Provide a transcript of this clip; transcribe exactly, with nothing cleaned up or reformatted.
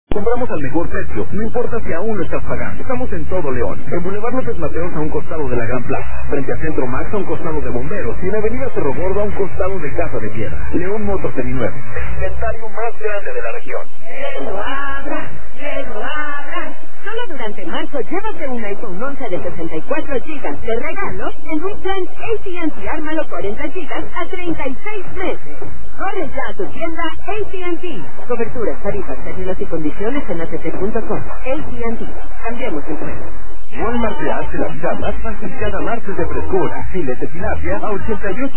Compramos al mejor precio, no importa si aún lo estás pagando. Estamos en todo León. En Boulevard López Mateos a un costado de la Gran Plaza. Frente a Centro Max a un costado de Bomberos. Y en Avenida Cerro Gordo a un costado de Casa de Piedra. León Motor Seminuevo. El inventario más grande de la región. ¡Que lo abran! ¡Que lo abran! Solo durante marzo llévate un iPhone once de sesenta y cuatro gigas de regalo en un plan A T and T Ármalo cuarenta gigas a treinta y seis meses. Corre ya a tu tienda A T and T. Coberturas, tarifas, términos y condiciones en a t t punto com. A T and T. Cambiemos el juego. Walmart te hace la vida más fácil cada martes de frescura. Filet de tilapia a ochenta y ocho